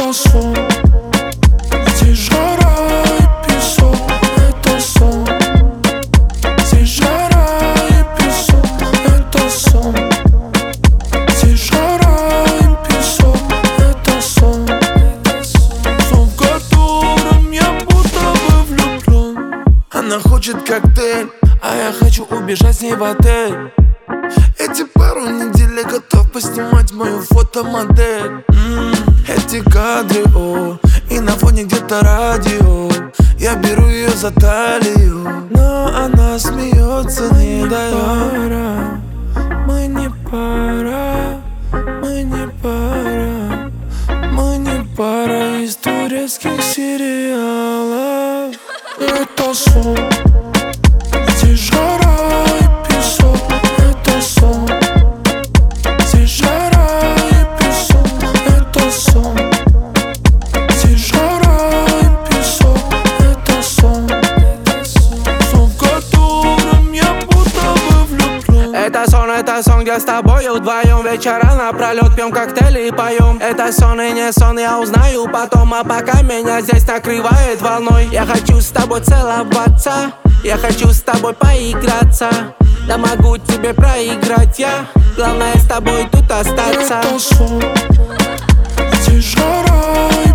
Это сон, здесь жара и песок. Это сон, здесь жара и песок. Это сон, здесь жара и песок. Это сон, сон, в котором я будто бы влюблен. Она хочет коктейль, а я хочу убежать с ней в отель. Эти пару недель я готов поснимать мою фотомодель. Эти кадры, и на фоне где-то радио. Я беру ее за талию, но она смеется, не дает. Мы не пара, мы не пара, мы не пара из турецких сериалов. Это сон, здесь жара и песок. Это сон, здесь жара и песок. Это сон, здесь жара и песок. Это сон, сон, в котором я будто бы влюблен. Это сон, где с тобой вдвоем вечера напролет пьем коктейли и поем. Это сон и не сон, я узнаю потом. А пока меня здесь накрывает волной. Я хочу с тобой целоваться, я хочу с тобой поиграться. Да могу тебе проиграть я, главное с тобой тут остаться. Это сон, здесь жара и